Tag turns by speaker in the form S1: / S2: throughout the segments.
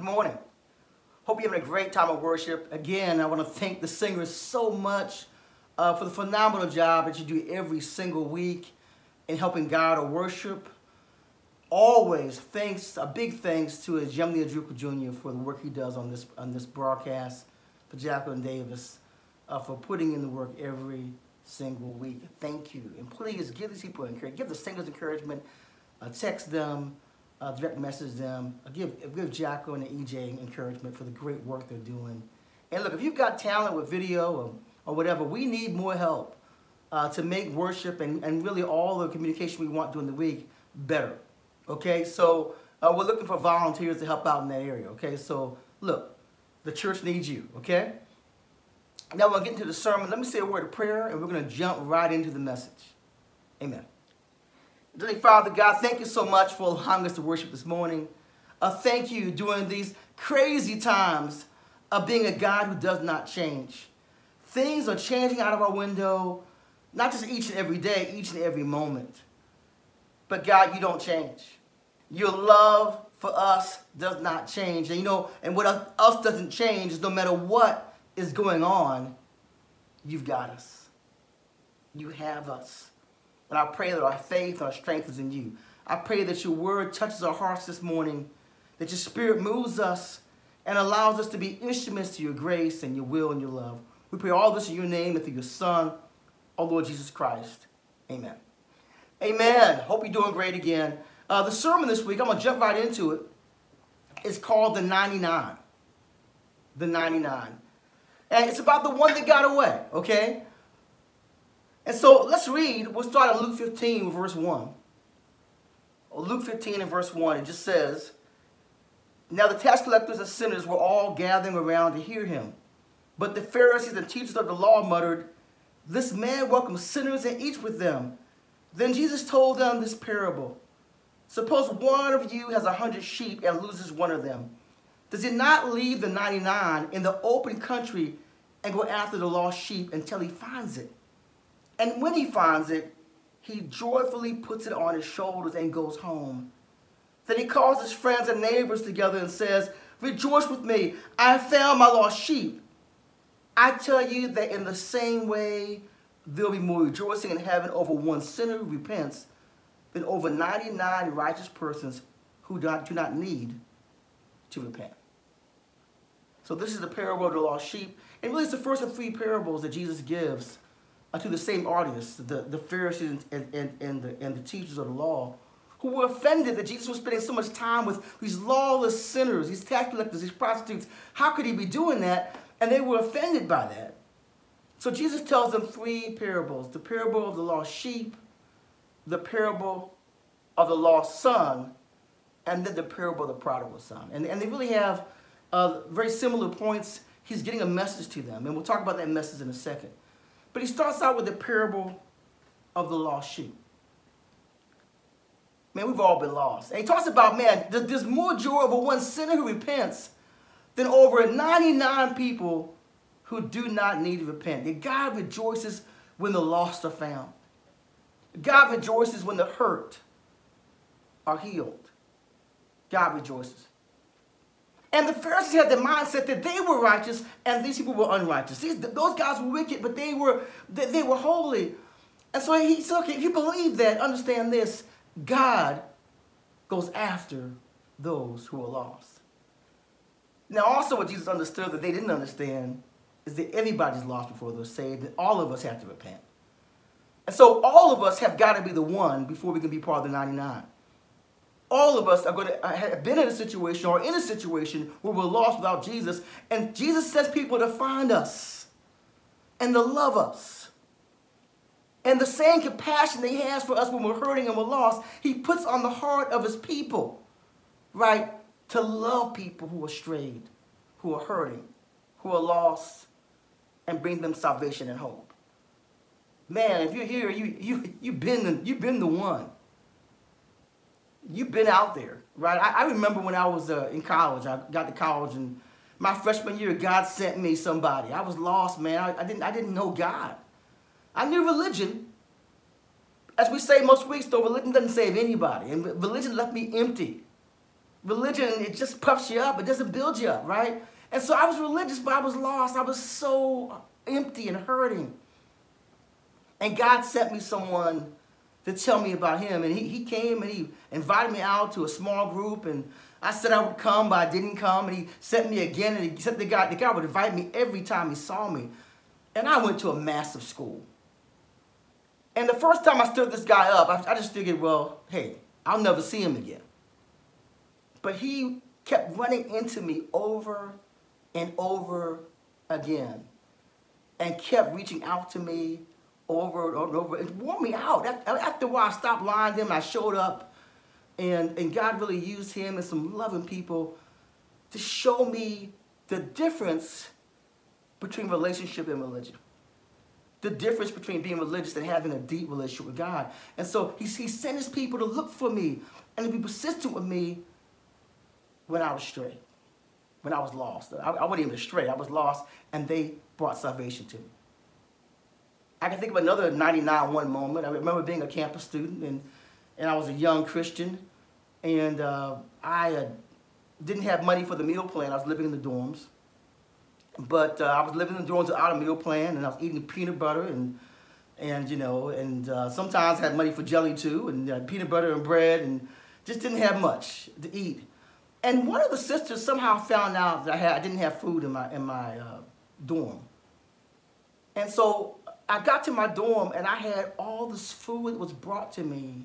S1: Good morning. Hope you're having a great time of worship. Again, I want to thank the singers so much for the phenomenal job that you do every single week in helping God to worship. Always thanks, a big thanks to Jemley Adruka Jr. for the work he does on this broadcast, for Jacqueline Davis for putting in the work every single week. Thank you. And please give these people encouragement. Give the singers encouragement. Text them. Direct message them. Give Jacqueline and EJ encouragement for the great work they're doing. And look, if you've got talent with video or whatever, we need more help to make worship and really all the communication we want during the week better. Okay, so we're looking for volunteers to help out in that area. Okay, so look, the church needs you. Okay, now we're getting to the sermon. Let me say a word of prayer, and we're going to jump right into the message. Amen. Dearly Father God, thank you so much for allowing us to worship this morning. Thank you during these crazy times of being a God who does not change. Things are changing out of our window, not just each and every day, each and every moment. But God, you don't change. Your love for us does not change. And and what else doesn't change is no matter what is going on, you've got us. You have us. And I pray that our faith and our strength is in you. I pray that your word touches our hearts this morning, that your spirit moves us and allows us to be instruments to your grace and your will and your love. We pray all this in your name and through your Son, our Lord Jesus Christ. Amen. Amen. Hope you're doing great again. The sermon this week, I'm going to jump right into it. It's called The 99. The 99. And it's about the one that got away, okay? And so let's read. We'll start at Luke 15, verse 1. Luke 15 and verse 1, it just says, "Now the tax collectors and sinners were all gathering around to hear him. But the Pharisees and teachers of the law muttered, 'This man welcomes sinners and eats with them.' Then Jesus told them this parable. 'Suppose one of you has 100 sheep and loses one of them. Does he not leave the 99 in the open country and go after the lost sheep until he finds it? And when he finds it, he joyfully puts it on his shoulders and goes home. Then he calls his friends and neighbors together and says, "Rejoice with me, I have found my lost sheep." I tell you that in the same way, there will be more rejoicing in heaven over one sinner who repents than over 99 righteous persons who do not need to repent. So this is the parable of the lost sheep. And really it's the first of 3 parables that Jesus gives to the same audience, the Pharisees and the teachers of the law, who were offended that Jesus was spending so much time with these lawless sinners, these tax collectors, these prostitutes. How could he be doing that? And they were offended by that. So Jesus tells them 3 parables: the parable of the lost sheep, the parable of the lost son, and then the parable of the prodigal son. And they really have very similar points. He's getting a message to them, and we'll talk about that message in a second. But he starts out with the parable of the lost sheep. Man, we've all been lost. And he talks about, man, there's more joy over one sinner who repents than over 99 people who do not need to repent. That God rejoices when the lost are found. God rejoices when the hurt are healed. God rejoices. And the Pharisees had the mindset that they were righteous and these people were unrighteous. Those guys were wicked, but they were holy. And so he said, okay, if you believe that, understand this: God goes after those who are lost. Now, also what Jesus understood that they didn't understand is that everybody's lost before they're saved, and all of us have to repent. And so all of us have got to be the one before we can be part of the 99. All of us are going to have been in a situation or in a situation where we're lost without Jesus, and Jesus sends people to find us and to love us. And the same compassion that he has for us when we're hurting and we're lost, he puts on the heart of his people, right, to love people who are strayed, who are hurting, who are lost, and bring them salvation and hope. Man, if you're here, you've been the one. You've been out there, right? I remember when I was in college. I got to college, and my freshman year, God sent me somebody. I was lost, man. I didn't know God. I knew religion. As we say most weeks, though, religion doesn't save anybody, and religion left me empty. Religion, it just puffs you up. It doesn't build you up, right? And so I was religious, but I was lost. I was so empty and hurting. And God sent me someone to tell me about him. And he came and he invited me out to a small group. And I said I would come, but I didn't come. And he sent me again. And he said the guy would invite me every time he saw me. And I went to a massive school. And the first time I stood this guy up, I just figured, well, hey, I'll never see him again. But he kept running into me over and over again and kept reaching out to me over and over. It wore me out. After a while, I stopped lying to him. I showed up, and God really used him and some loving people to show me the difference between relationship and religion. The difference between being religious and having a deep relationship with God. And so he sent his people to look for me and to be persistent with me when I was straight, when I was lost. I wasn't even straight. I was lost, and they brought salvation to me. I can think of another 99-1 moment. I remember being a campus student, and I was a young Christian, and I didn't have money for the meal plan. I was living in the dorms. But I was living in the dorms without a meal plan, and I was eating peanut butter and sometimes had money for jelly too, and peanut butter and bread, and just didn't have much to eat. And one of the sisters somehow found out that I didn't have food in my dorm. And so I got to my dorm, and I had all this food that was brought to me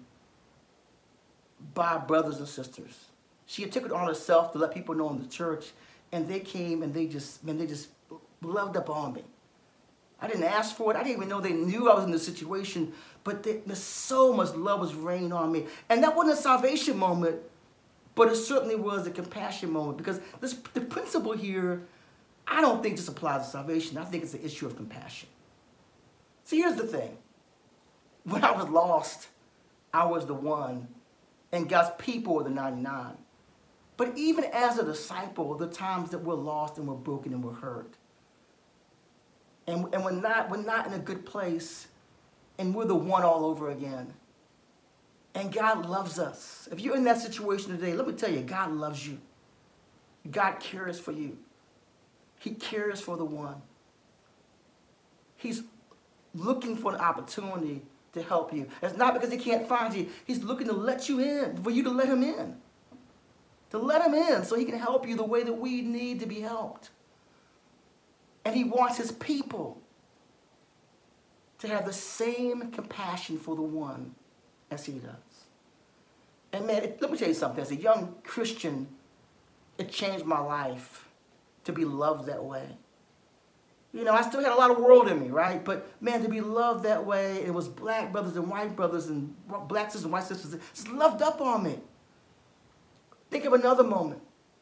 S1: by brothers and sisters. She had taken it on herself to let people know in the church. And they came and they just loved up on me. I didn't ask for it. I didn't even know they knew I was in this situation. But there's so much love was raining on me. And that wasn't a salvation moment, but it certainly was a compassion moment. Because the principle here, I don't think just applies to salvation. I think it's an issue of compassion. See, here's the thing. When I was lost, I was the one, and God's people were the 99. But even as a disciple, the times that we're lost and we're broken and we're hurt, and we're not in a good place, and we're the one all over again. And God loves us. If you're in that situation today, let me tell you, God loves you. God cares for you. He cares for the one. He's looking for an opportunity to help you. It's not because he can't find you. He's looking to let you in, for you to let him in. To let him in so he can help you the way that we need to be helped. And he wants his people to have the same compassion for the one as he does. And man, let me tell you something. As a young Christian, it changed my life to be loved that way. You know, I still had a lot of world in me, right? But man, to be loved that way, it was black brothers and white brothers and black sisters and white sisters just loved up on me. Think of another moment.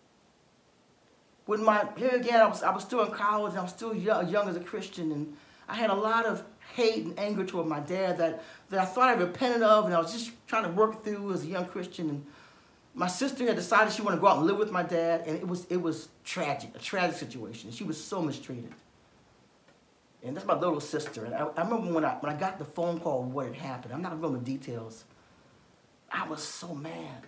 S1: Here again, I was still in college, and I was still young as a Christian, and I had a lot of hate and anger toward my dad that I thought I repented of, and I was just trying to work through as a young Christian. And my sister had decided she wanted to go out and live with my dad, and it was tragic, a tragic situation. She was so mistreated. And that's my little sister. And I remember when I got the phone call of what had happened. I'm not going to go into details. I was so mad.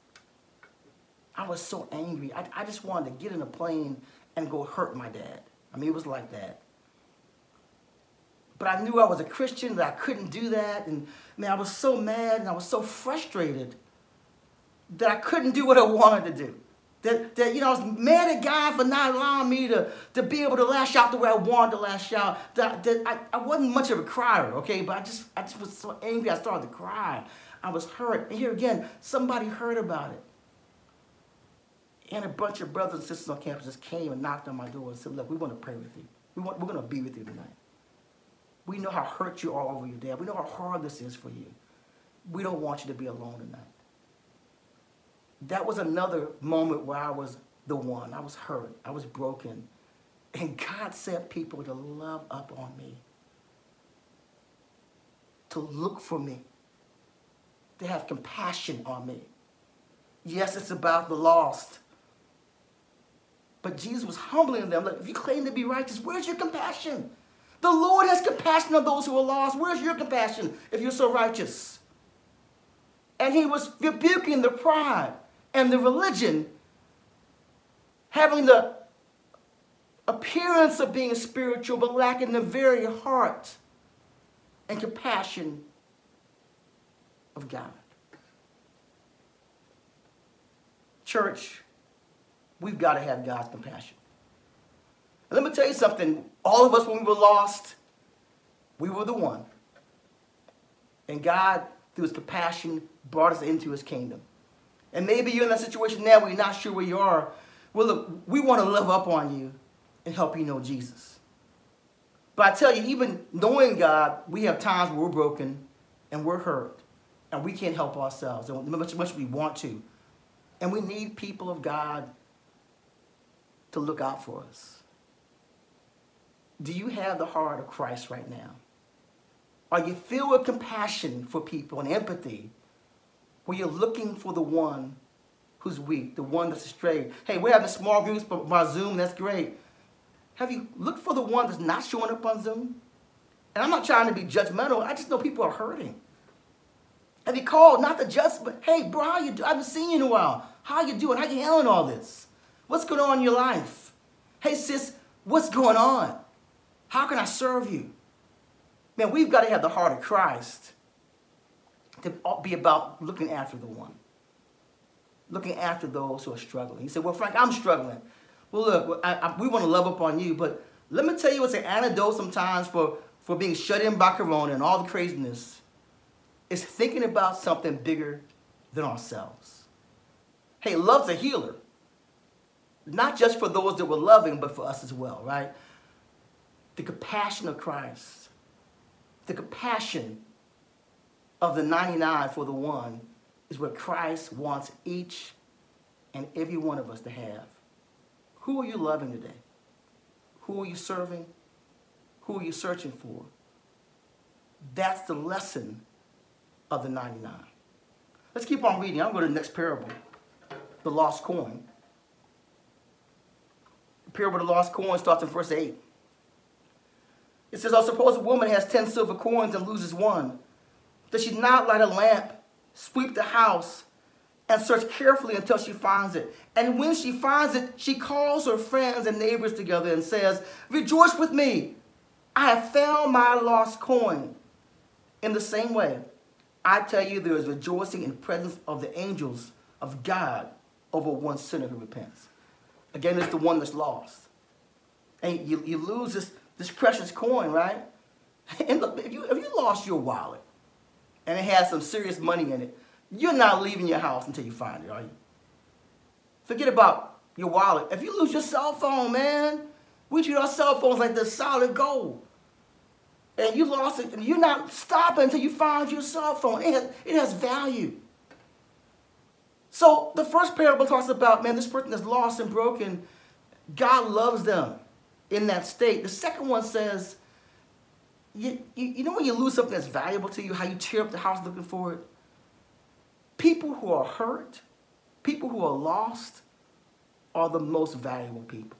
S1: I was so angry. I just wanted to get in a plane and go hurt my dad. I mean, it was like that. But I knew I was a Christian, that I couldn't do that. And man, I was so mad and I was so frustrated that I couldn't do what I wanted to do. That I was mad at God for not allowing me to be able to lash out the way I wanted to lash out. I wasn't much of a crier, okay? But I just was so angry I started to cry. I was hurt. And here again, somebody heard about it. And a bunch of brothers and sisters on campus just came and knocked on my door and said, look, we want to pray with you. We're going to be with you tonight. We know how hurt you are over your dad. We know how hard this is for you. We don't want you to be alone tonight. That was another moment where I was the one. I was hurt. I was broken. And God sent people to love up on me, to look for me, to have compassion on me. Yes, it's about the lost. But Jesus was humbling them. Like, if you claim to be righteous, where's your compassion? The Lord has compassion on those who are lost. Where's your compassion if you're so righteous? And he was rebuking the pride. and the religion having the appearance of being spiritual but lacking the very heart and compassion of God. Church, we've got to have God's compassion. And let me tell you something. All of us, when we were lost, we were the one. And God, through his compassion, brought us into his kingdom. And maybe you're in that situation now where you're not sure where you are. Well, look, we want to love up on you and help you know Jesus. But I tell you, even knowing God, we have times where we're broken and we're hurt. And we can't help ourselves, and much we want to. And we need people of God to look out for us. Do you have the heart of Christ right now? Are you filled with compassion for people and empathy, where you're looking for the one who's weak, the one that's astray? Hey, we're having small groups by Zoom. That's great. Have you looked for the one that's not showing up on Zoom? And I'm not trying to be judgmental. I just know people are hurting. Have you called, not to judge, but hey, bro, how you doing? I haven't seen you in a while. How you doing? How you handling all this? What's going on in your life? Hey, sis, what's going on? How can I serve you? Man, we've got to have the heart of Christ to be about looking after the one. Looking after those who are struggling. You say, well, Frank, I'm struggling. Well, look, we want to love up on you, but let me tell you what's an antidote sometimes for being shut in by Corona and all the craziness. It's thinking about something bigger than ourselves. Hey, love's a healer. Not just for those that we're loving, but for us as well, right? The compassion of Christ. The compassion of the 99 for the one is what Christ wants each and every one of us to have. Who are you loving today? Who are you serving? Who are you searching for? That's the lesson of the 99. Let's keep on reading. I'm going to the next parable, the lost coin. The parable of the lost coin starts in verse 8. It says, I suppose a woman has 10 silver coins and loses one. Does she not light a lamp, sweep the house, and search carefully until she finds it? And when she finds it, she calls her friends and neighbors together and says, rejoice with me. I have found my lost coin. In the same way, I tell you, there is rejoicing in the presence of the angels of God over one sinner who repents. Again, it's the one that's lost. And you lose this precious coin, right? And look, if you lost your wallet and it has some serious money in it, you're not leaving your house until you find it, are you? Forget about your wallet. If you lose your cell phone, man, we treat our cell phones like they're solid gold. And you lost it, and you're not stopping until you find your cell phone. It has value. So the first parable talks about, man, this person is lost and broken. God loves them in that state. The second one says, you know when you lose something that's valuable to you, how you tear up the house looking for it? People who are hurt, people who are lost, are the most valuable people.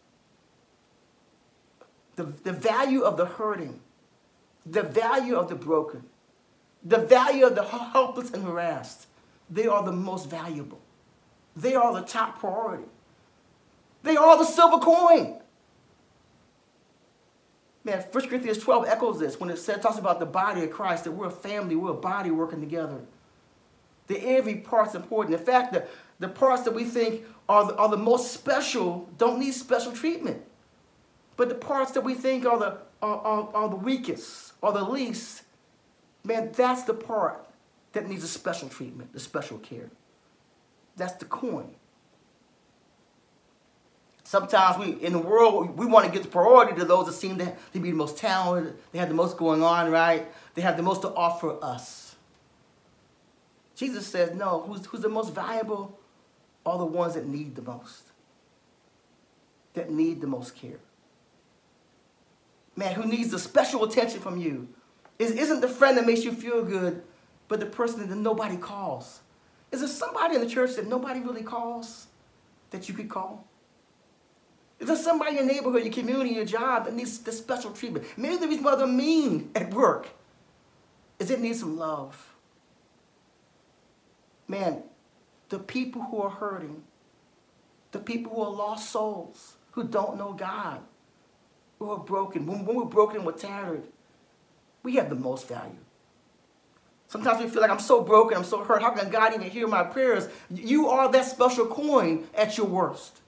S1: The value of the hurting, the value of the broken, the value of the helpless and harassed, they are the most valuable. They are the top priority. They are the silver coin. Man, 1 Corinthians 12 echoes this when it talks about the body of Christ, that we're a family, we're a body working together. That every part's important. In fact, the parts that we think are the most special don't need special treatment. But the parts that we think are the weakest or the least, man, that's the part that needs a special treatment, the special care. That's the coin. Sometimes in the world, we want to give the priority to those that seem to be the most talented. They have the most going on, right? They have the most to offer us. Jesus says, no, who's the most valuable are the ones that need the most. That need the most care. Man, who needs the special attention from you isn't the friend that makes you feel good, but the person that nobody calls. Is there somebody in the church that nobody really calls that you could call? Is there somebody in your neighborhood, your community, your job that needs this special treatment? Maybe the reason why they're mean at work is it needs some love. Man, the people who are hurting, the people who are lost souls, who don't know God, who are broken. When we're broken and we're tattered, we have the most value. Sometimes we feel like I'm so broken, I'm so hurt. How can God even hear my prayers? You are that special coin at your worst.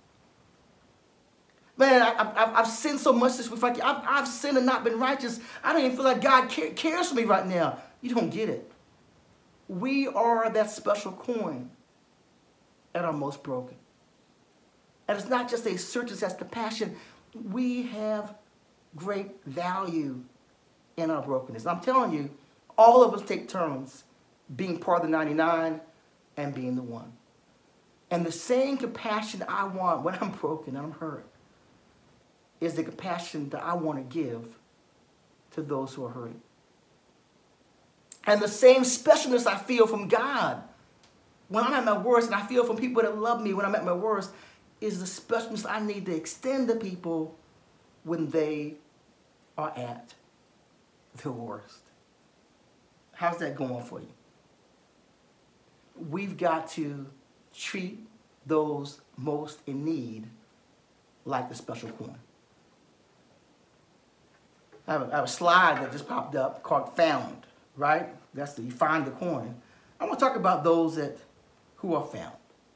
S1: Man, I've sinned so much this week. I've sinned and not been righteous. I don't even feel like God cares for me right now. You don't get it. We are that special coin at our most broken. And it's not just a search, that's compassion. We have great value in our brokenness. I'm telling you, all of us take turns being part of the 99 and being the one. And the same compassion I want when I'm broken and I'm hurt is the compassion that I want to give to those who are hurting. And the same specialness I feel from God when I'm at my worst, and I feel from people that love me when I'm at my worst, is the specialness I need to extend to people when they are at their worst. How's that going for you? We've got to treat those most in need like the special coin. I have a slide that just popped up called Found, right? You find the coin. I want to talk about those who are found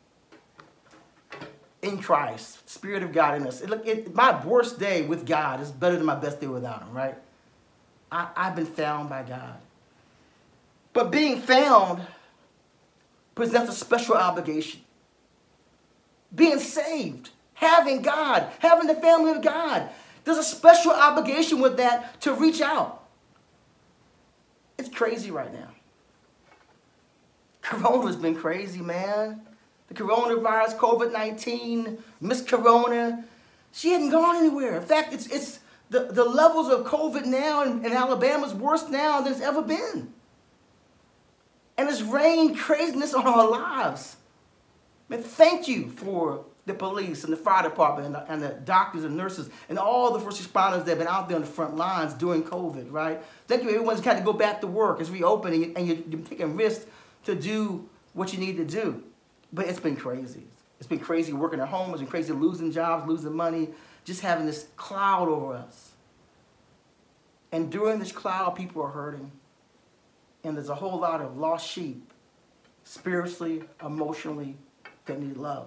S1: in Christ, Spirit of God in us. My worst day with God is better than my best day without Him, right? I've been found by God. But being found presents a special obligation. Being saved, having God, having the family of God, there's a special obligation with that to reach out. It's crazy right now. Corona's been crazy, man. The coronavirus, COVID-19, Miss Corona, she hadn't gone anywhere. In fact, it's the levels of COVID now in Alabama's worse now than it's ever been. And it's rained craziness on our lives. Man, thank you for the police and the fire department and the doctors and nurses and all the first responders that have been out there on the front lines during COVID, right? Thank you. Everyone's got to go back to work. It's reopening, and you're taking risks to do what you need to do. But it's been crazy. It's been crazy working at home. It's been crazy losing jobs, losing money, just having this cloud over us. And during this cloud, people are hurting. And there's a whole lot of lost sheep, spiritually, emotionally, that need love.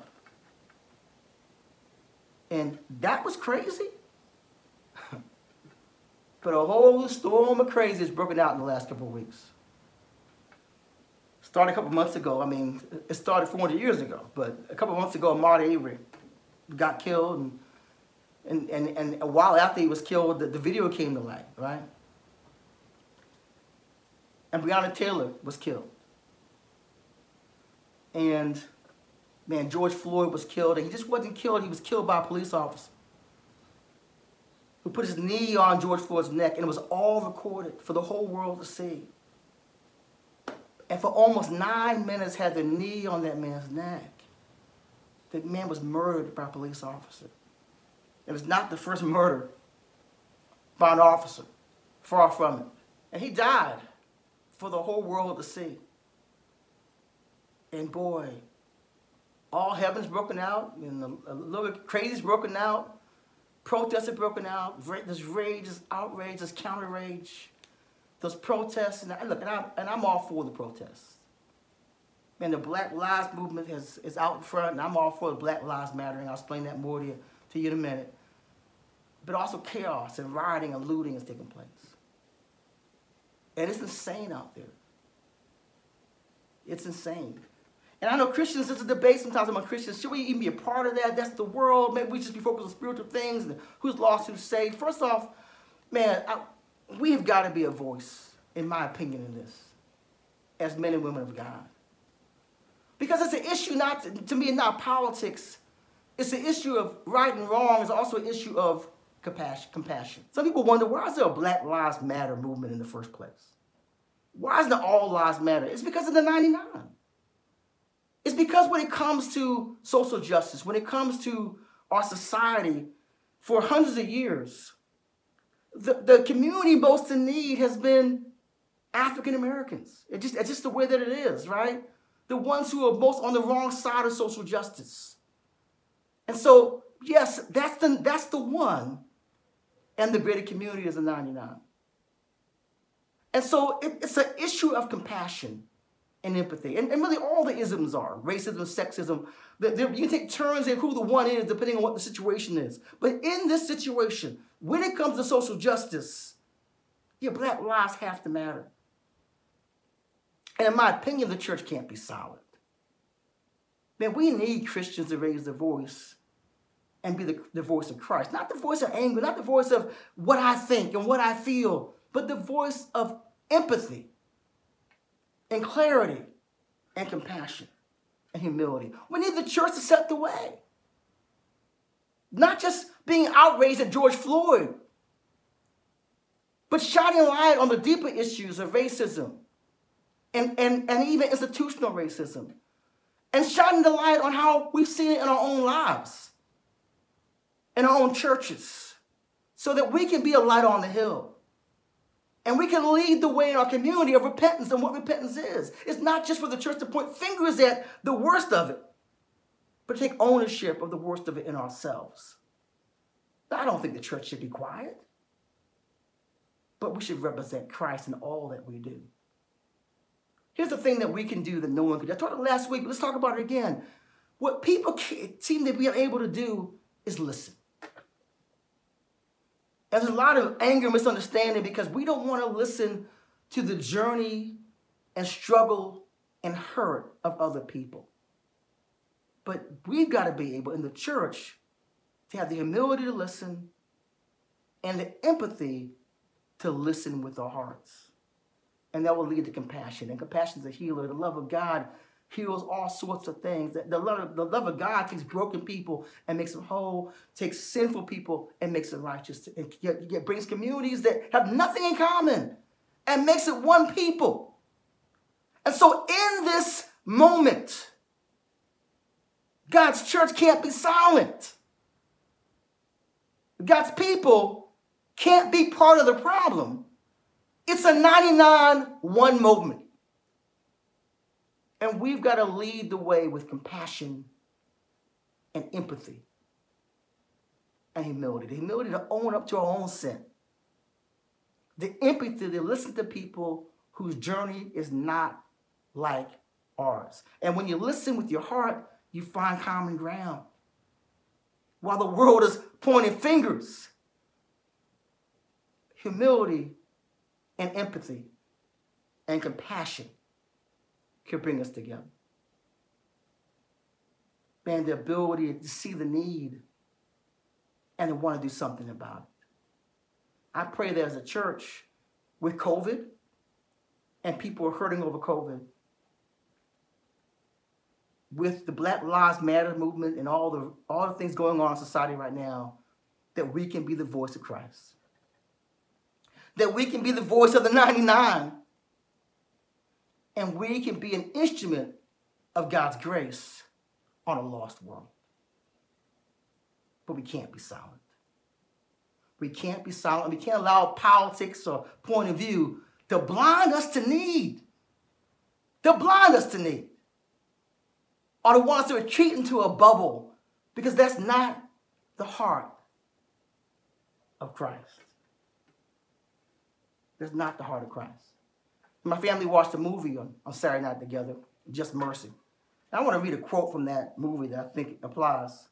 S1: And that was crazy. But a whole storm of crazy has broken out in the last couple of weeks. Started a couple months ago. I mean, it started 400 years ago. But a couple months ago, Ahmaud Arbery got killed. And a while after he was killed, the video came to light, right? And Breonna Taylor was killed. And, man, George Floyd was killed. And he just wasn't killed. He was killed by a police officer who put his knee on George Floyd's neck. And it was all recorded for the whole world to see. And for almost 9 minutes had the knee on that man's neck. The man was murdered by a police officer. It was not the first murder by an officer. Far from it. And he died for the whole world to see. And boy, all heaven's broken out, and a little bit crazy's broken out, protests are broken out, there's rage, there's outrage, there's counter rage, there's protests, and I'm all for the protests. And the Black Lives Movement is out in front, and I'm all for the Black Lives Matter, and I'll explain that more to you in a minute. But also chaos and rioting and looting is taking place. And it's insane out there. It's insane. And I know Christians, there's a debate sometimes among Christians. Should we even be a part of that? That's the world. Maybe we just be focused on spiritual things and who's lost, who's saved. First off, man, we've got to be a voice, in my opinion, in this, as men and women of God. Because it's an issue to me, not politics. It's an issue of right and wrong. It's also an issue of compassion. Some people wonder, why is there a Black Lives Matter movement in the first place? Why isn't it all lives matter? It's because of the 99. It's because when it comes to social justice, when it comes to our society, for hundreds of years, the community most in need has been African Americans. It's just the way that it is, right? the ones who are most on the wrong side of social justice. And so, yes, that's the one, and the greater community is the 99. And so it's an issue of compassion and empathy. And really all the isms are, racism, sexism. You can take turns in who the one is depending on what the situation is. But in this situation, when it comes to social justice, Black lives have to matter. And in my opinion, the church can't be silent. Man, we need Christians to raise their voice and be the voice of Christ. Not the voice of anger, not the voice of what I think and what I feel, but the voice of empathy and clarity and compassion and humility. We need the church to set the way. Not just being outraged at George Floyd, but shining light on the deeper issues of racism and even institutional racism. And shining the light on how we've seen it in our own lives, in our own churches, so that we can be a light on the hill. And we can lead the way in our community of repentance and what repentance is. It's not just for the church to point fingers at the worst of it, but take ownership of the worst of it in ourselves. Now, I don't think the church should be quiet, but we should represent Christ in all that we do. Here's the thing that we can do that no one could do. I talked about it last week, but let's talk about it again. What people seem to be unable to do is listen. And there's a lot of anger and misunderstanding because we don't want to listen to the journey and struggle and hurt of other people. But we've got to be able in the church to have the humility to listen and the empathy to listen with our hearts. And that will lead to compassion. And compassion is a healer. The love of God heals all sorts of things. The love of God takes broken people and makes them whole, takes sinful people and makes them righteous. It brings communities that have nothing in common and makes it one people. And so in this moment, God's church can't be silent. God's people can't be part of the problem. It's a 99-1 moment. And we've got to lead the way with compassion and empathy and humility. The humility to own up to our own sin. The empathy to listen to people whose journey is not like ours. And when you listen with your heart, you find common ground. While the world is pointing fingers, humility and empathy and compassion can bring us together. Man, the ability to see the need and to want to do something about it. I pray that as a church, with COVID, and people are hurting over COVID, with the Black Lives Matter movement and all the things going on in society right now, that we can be the voice of Christ. That we can be the voice of the 99. And we can be an instrument of God's grace on a lost world. But we can't be silent. We can't be silent. We can't allow politics or point of view to blind us to need. To blind us to need. Or to want us to retreat into a bubble, because that's not the heart of Christ. That's not the heart of Christ. My family watched a movie on Saturday night together, Just Mercy. And I want to read a quote from that movie that I think applies.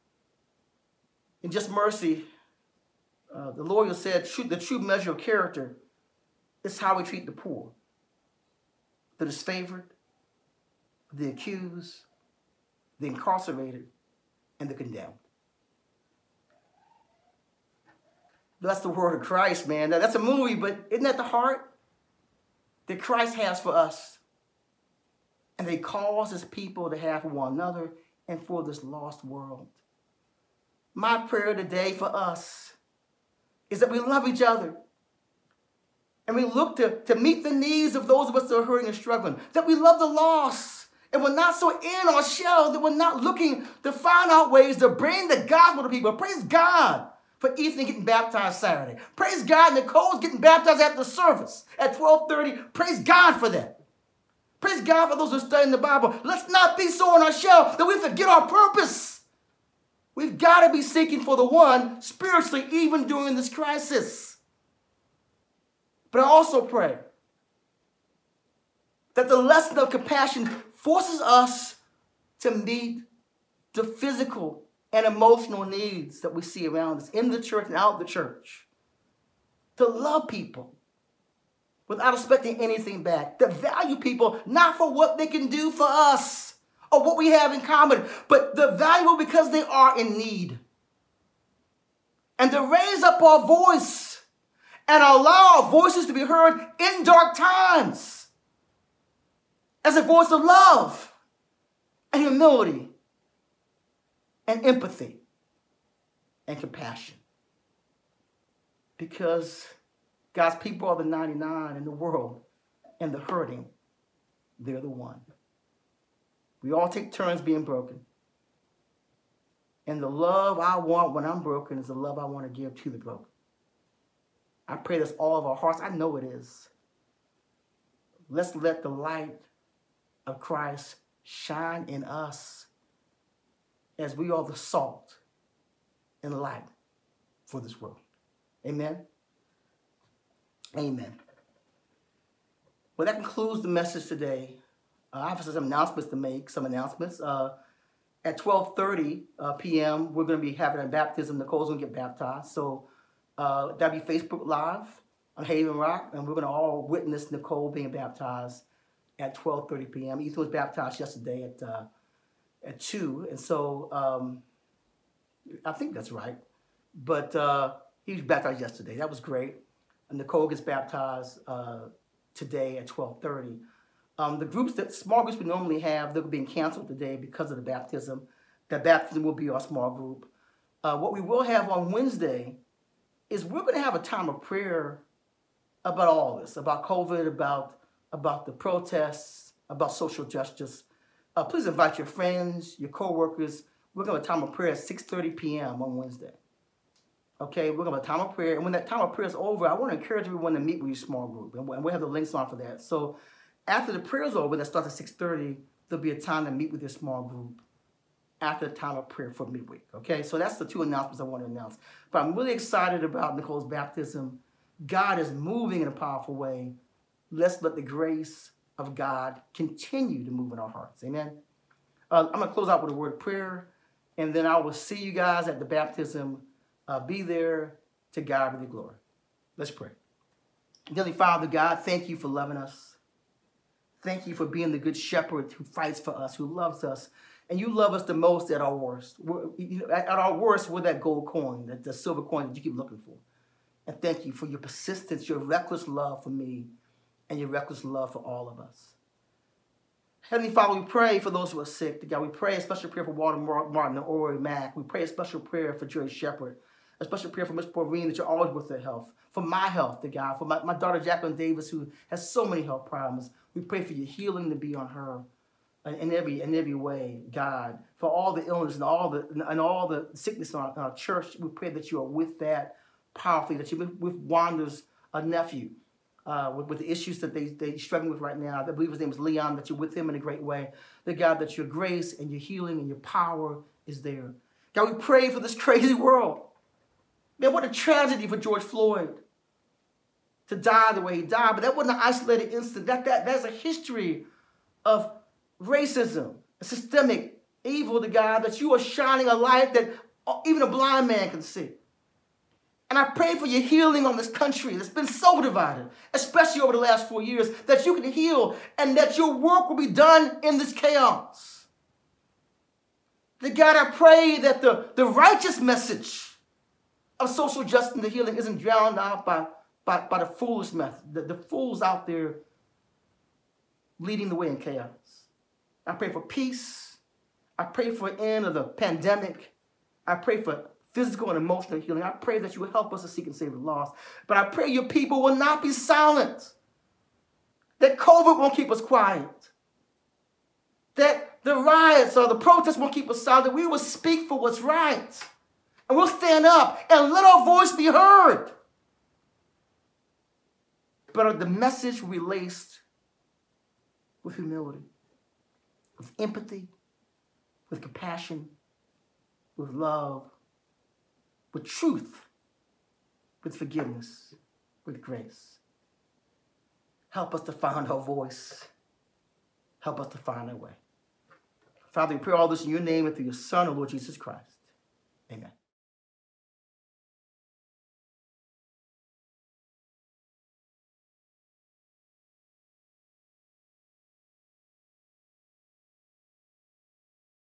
S1: In Just Mercy, the lawyer said, the true measure of character is how we treat the poor, the disfavored, the accused, the incarcerated, and the condemned. That's the word of Christ, man. That's a movie, but isn't that the heart that Christ has for us? And He calls His people to have for one another and for this lost world. My prayer today for us is that we love each other and we look to meet the needs of those of us that are hurting and struggling, that we love the lost and we're not so in our shell that we're not looking to find out ways to bring the gospel to people. Praise God for Ethan getting baptized Saturday. Praise God, Nicole's getting baptized after the service at 12:30. Praise God for that. Praise God for those who are studying the Bible. Let's not be so on our shelf that we forget our purpose. We've got to be seeking for the one spiritually, even during this crisis. But I also pray that the lesson of compassion forces us to meet the physical and emotional needs that we see around us in the church and out of the church. To love people without expecting anything back. To value people not for what they can do for us or what we have in common, but the valuable because they are in need. And to raise up our voice and allow our voices to be heard in dark times as a voice of love and humility and empathy and compassion. Because God's people are the 99 in the world, and the hurting, they're the one. We all take turns being broken. And the love I want when I'm broken is the love I want to give to the broken. I pray that's all of our hearts. I know it is. Let's let the light of Christ shine in us as we are the salt and light for this world. Amen? Amen. Well, that concludes the message today. I have some announcements to make, At 12:30 p.m., we're going to be having a baptism. Nicole's going to get baptized. So that'll be Facebook Live on Haven Rock, and we're going to all witness Nicole being baptized at 12:30 p.m. Ethan was baptized yesterday at 2, and so I think that's right. But he was baptized yesterday. That was great. And Nicole gets baptized today at 12:30. Small groups we normally have, they're being canceled today because of the baptism. That baptism will be our small group. What we will have on Wednesday is we're going to have a time of prayer about all this, about COVID, about the protests, about social justice. Please invite your friends, your coworkers. We're going to have a time of prayer at 6:30 p.m. on Wednesday. Okay, we're going to have a time of prayer. And when that time of prayer is over, I want to encourage everyone to meet with your small group. And we'll have the links on for that. So after the prayer is over, that starts at 6:30, there'll be a time to meet with your small group after the time of prayer for midweek. Okay, so that's the two announcements I want to announce. But I'm really excited about Nicole's baptism. God is moving in a powerful way. Let's let the grace of God continue to move in our hearts. Amen. I'm going to close out with a word of prayer, and then I will see you guys at the baptism. Be there. To God be the glory. Let's pray. Heavenly Father, God, thank you for loving us. Thank you for being the good shepherd who fights for us, who loves us. And you love us the most at our worst. At our worst, we're that gold coin, the silver coin that you keep looking for. And thank you for your persistence, your reckless love for me, and your reckless love for all of us. Heavenly Father, we pray for those who are sick. God, we pray a special prayer for Walter Martin and Ori Mack. We pray a special prayer for Jerry Shepard. A special prayer for Miss Maureen that you're always with her health. For my health, to God. For my daughter Jacqueline Davis, who has so many health problems. We pray for your healing to be on her in every way, God. For all the illness and all the sickness in our church, we pray that you are with that powerfully, that you're with Wanda's nephew, with the issues that they're struggling with right now. I believe his name is Leon, that you're with him in a great way. That God, that your grace and your healing and your power is there. God, we pray for this crazy world. Man, what a tragedy for George Floyd to die the way he died. But that wasn't an isolated incident. That's a history of racism, a systemic evil to God, that you are shining a light that even a blind man can see. And I pray for your healing on this country that's been so divided, especially over the last 4 years, that you can heal and that your work will be done in this chaos. That God, I pray that the righteous message of social justice and the healing isn't drowned out by the foolish method, the fools out there leading the way in chaos. I pray for peace. I pray for an end of the pandemic. I pray for physical and emotional healing. I pray that you will help us to seek and save the lost. But I pray your people will not be silent. That COVID won't keep us quiet. That the riots or the protests won't keep us silent. That we will speak for what's right. And we'll stand up and let our voice be heard. But the message released with humility, with empathy, with compassion, with love, with truth, with forgiveness, with grace. Help us to find our voice. Help us to find our way. Father, we pray all this in your name and through your Son, our Lord Jesus Christ. Amen.